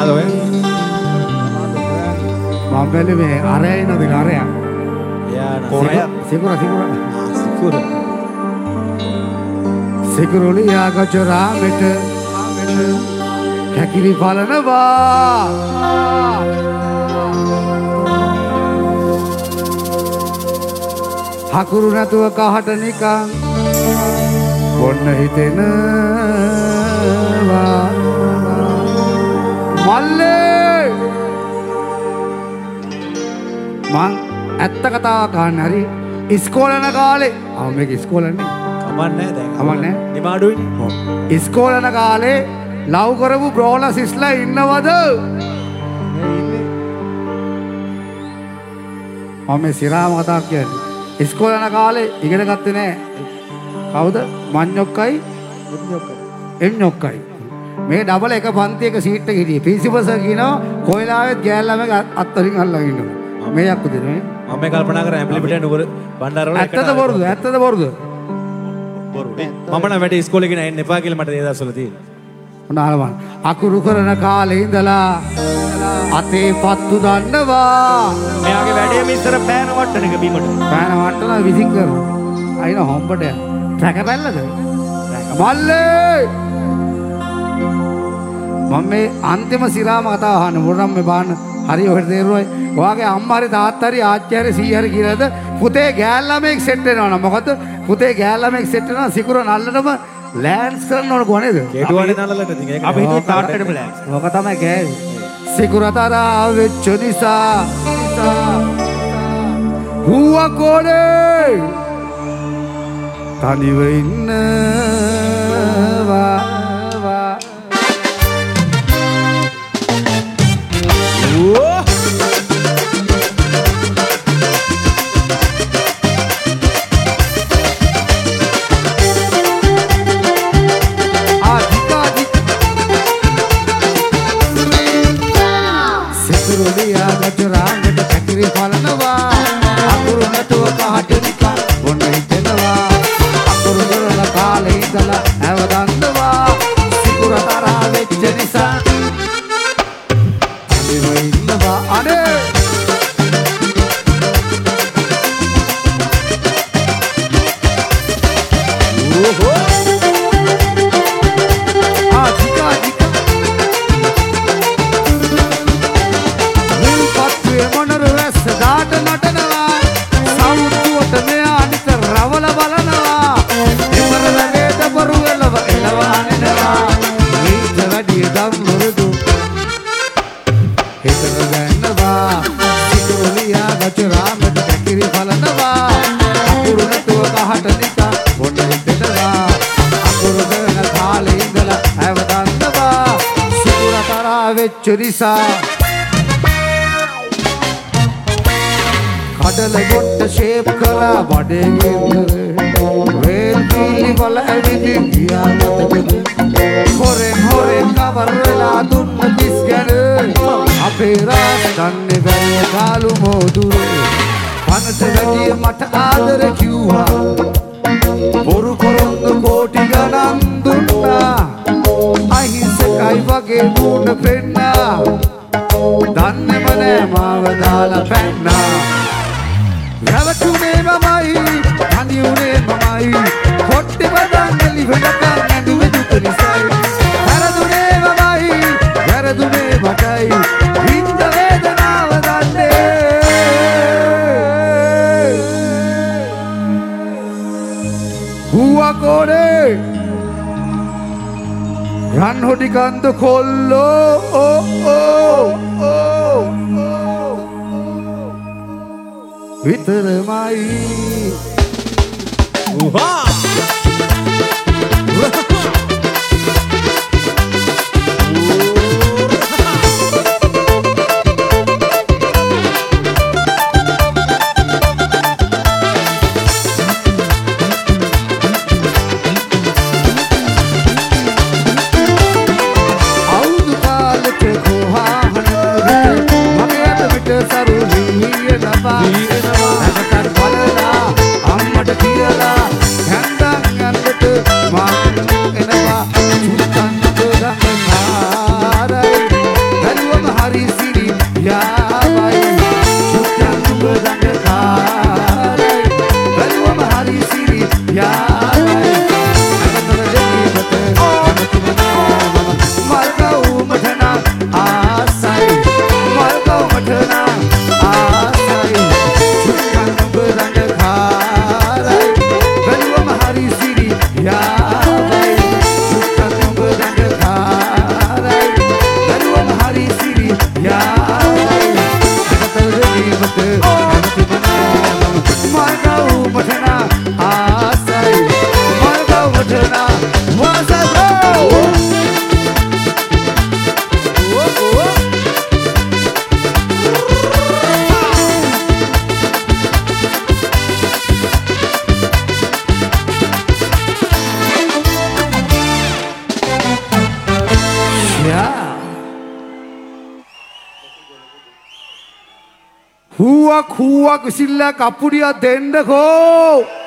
මොනවාද ඔය? මම බැලුවේ මේ අරය නේද අරය. එයා සිකුර. සිකුරුලියා ගජරා මෙට කැකිලි බලනවා. හකුරු නැතුව කහට නිකන් බොන්න හිතෙනවා. මල්ලේ මං ඇත්ත කතාවක් අහන්න හරි ඉස්කෝලේ යන කාලේ මේක ඉස්කෝලේනේ කමන්නේ දැන් කමන්නේ නිමාඩුයිනේ ඉස්කෝලේ යන කාලේ ලව් කරපු බ්‍රෝලා සිස්ලා ඉන්නවද මම සිරාම කතා කියන්නේ ඉස්කෝලේ යන කාලේ ඉගෙන ගත්තේ නෑ කවුද මඤ්ඤොක්කයි එම්ඤොක්කයි මේ ඩබල් එක පන්තියක සීට් එක හිටියේ ප්‍රින්සිපල් සර් කියනවා කොයිලාවෙත් ගෑල් ළමයි අත්තරින් අල්ලගෙන ඉන්නවා මේ යක්කුද නේ මම මේ කල්පනා කරා ඇම්ප්ලිෆිටර් නුගර බණ්ඩාරවල ඇත්තද බොරුද බොරු මම නම් වැඩි ඉස්කෝලේ ගෙන එන්න එපා කියලා මට ඒ දවස්වල තියෙනවා උනාලමන් අකුරු කරන කාලේ ඉඳලා අතේ පත්තු දන්නවා මෙයාගේ වැඩේම ඉස්සර පෑන වට්ටන එක බීමට පෑන වට්ටන විසින් කරනවා අයින හොම්බට රැක බැල්ලද මල්ලේ මම මේ අන්තිම සිරාම කතාව අහන්න මොරම් මේ බාන්න හරි ඔහෙට තේරුවයි ඔයාගේ අම්මා හරි තාත්තා හරි ආච්චි හරි සීයා හරි කියලාද පුතේ ගෑල් ළමෙක් සෙට් වෙනවා නම් මොකද පුතේ ගෑල් ළමෙක් සෙට් වෙනවා සිකුර නල්ලනම ලෑන්ඩ්ස් කරන්න ඕන කොහේද කේටුවානේ නල්ලලට ඉතින් ඒක අපි හිතුවා තාත්තටම ලෑන්ඩ්ස් ඔක තමයි ගෑවේ සිකුරතරා වෙච්ච නිසා හුවා කොනේ තනිව ඉන්නවා චරිසා කඩල ගොට්ට ෂේප් කරා බඩේ ගෙදර රේල් පීලි වල ඇවිදින් ගියා මතකද හොරෙන් කවර් වෙලා දුන්න තිස් ගැන අපේ රාස්තන්නේ බැල කාලු මොදුරේ පනස වැඩිය මට ආදර කිව්වා බොරු කොරොන්දු කෝටි ගණන් දුන්නා අහිංසකයි වගේ දුන්න පෙන්නා දන්නේම නෑ මාව දාලා පැන්නා රැවටුනේ මමයි හනි උනේ මමයි කොට්ටි බදන් එලිවෙනකන් ඇඳුවේ දුක නිසායි වැරදුනේ මමයි වැරදුනේ මටයි විඳ වේදනාව දන්නේ හුවා කොනේ රන් හොඩි කන්ද කොල්ලෝ විතරමයි උහා අම්මට කියලා හැන්දන් යන්නට මම එන යා හුවක් විසිල්ලක් අප්පුඩියක් දෙන්නකෝ